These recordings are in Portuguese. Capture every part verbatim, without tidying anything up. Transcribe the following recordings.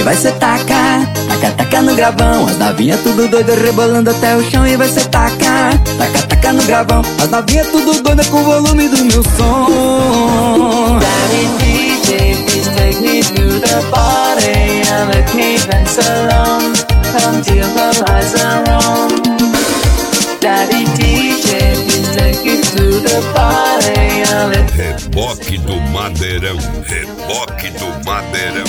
vai ser taca, taca, taca no gravão. As novinhas tudo doida rebolando até o chão. E vai ser taca, taca, taca no gravão. As novinhas tudo doida com o volume do meu som. Daddy D J, please take me to the party and let me dance alone until the lights are on. Daddy D J, please take me to the party and let... Reboque do Madeirão, reboque do Madeirão.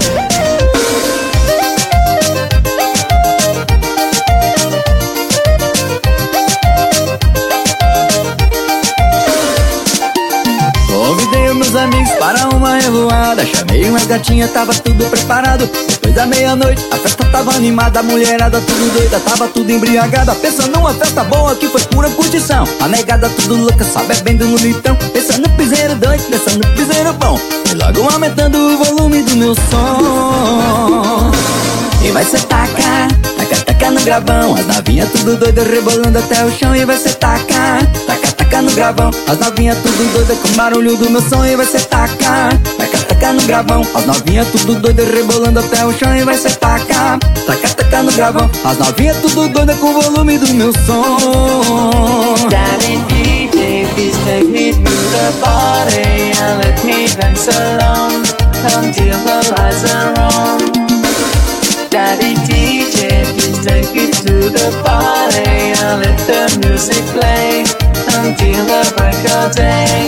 Convidei os meus amigos para uma revoada. Chamei umas gatinhas, tava tudo preparado. Depois da meia-noite, a festa tava animada. A mulherada tudo doida, tava tudo embriagada. Pensa numa festa boa que foi pura curtição. A negada tudo louca, só bebendo no litrão. Pensa no piseiro doido, pensa no piseiro bom. E logo aumentando o volume do meu som. E vai ser taca, taca, taca no gravão. As novinhas tudo doida rebolando até o chão. E vai ser taca, taca, taca no gravão. As novinhas tudo doida com o barulho do meu som. E vai ser taca, taca, taca no gravão. As novinhas tudo doida rebolando até o chão. E vai ser taca, taca, taca no gravão. As novinhas tudo doida com o volume do meu som. Daddy D J, please take me to the party and let me dance alone until the lights are on. Daddy D J, please take me to the party and let the music play until the break of day.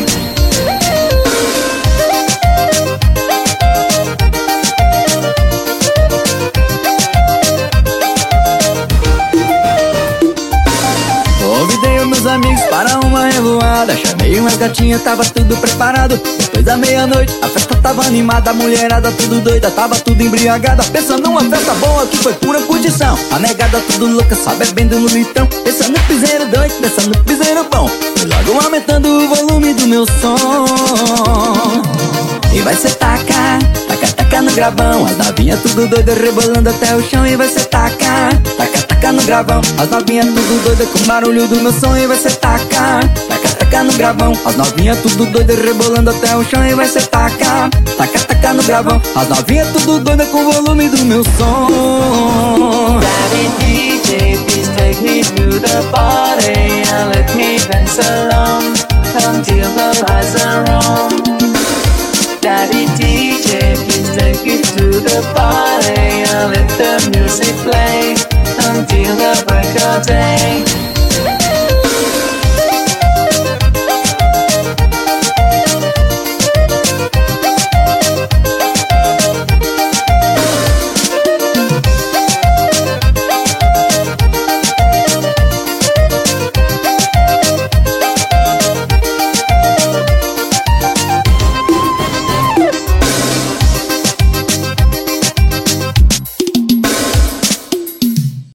Convidei os meus amigos para uma revoada. Chamei umas gatinhas, tava tudo preparado. Depois da meia-noite, a festa tava animada. A mulherada tudo doida, tava tudo embriagada. Pensa numa festa boa que foi pura curtição. A negada tudo louca, só bebendo no litrão. Pensa no piseiro doido, pensa no piseiro bom. E logo aumentando o volume do meu som. E vai ser taca, taca, taca no gravão. As novinhas tudo doida rebolando até o chão. E vai ser taca, taca, taca no gravão. As novinhas tudo doida com o barulho do meu som. E vai ser taca, taca, taca no gravão. As novinhas tudo doida rebolando até o chão. E vai ser taca, taca, taca no gravão. As novinhas tudo doida com o volume do meu som. Daddy D J, please take me to the party and let me dance alone until the lights are on. Daddy D J, please take me to the party and let the music play until the break of day.